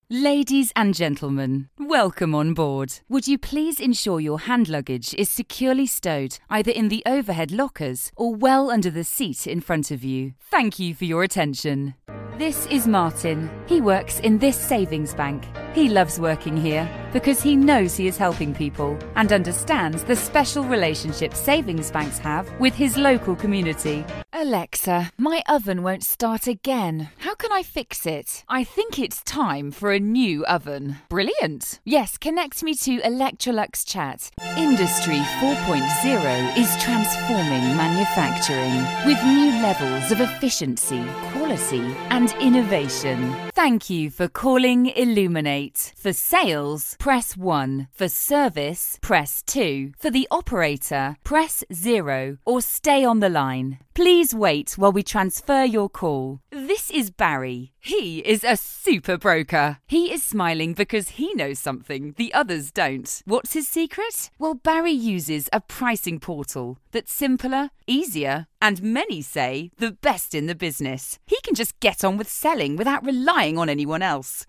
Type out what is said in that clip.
Ladies and gentlemen, welcome on board. Would you please ensure your hand luggage is securely stowed either in the overhead lockers or well under the seat in front of you? Thank you for your attention. This is Martin. He works in this savings bank. He loves working here because he knows he is helping people and understands the special relationship savings banks have with his local community. Alexa, my oven won't start again. How can I fix it? I think it's time for a new oven. Brilliant. Yes, connect me to Electrolux Chat. Industry 4.0 is transforming manufacturing with new levels of efficiency, quality, and innovation. Thank you for calling Illuminate. For sales, press 1. For service, press 2. For the operator, press 0 or stay on the line. Please wait while we transfer your call. This is Barry. He is a super broker. He is smiling because he knows something the others don't. What's his secret? Well, Barry uses a pricing portal that's simpler, easier, and many say the best in the business. He can just get on with selling without relying on anyone else.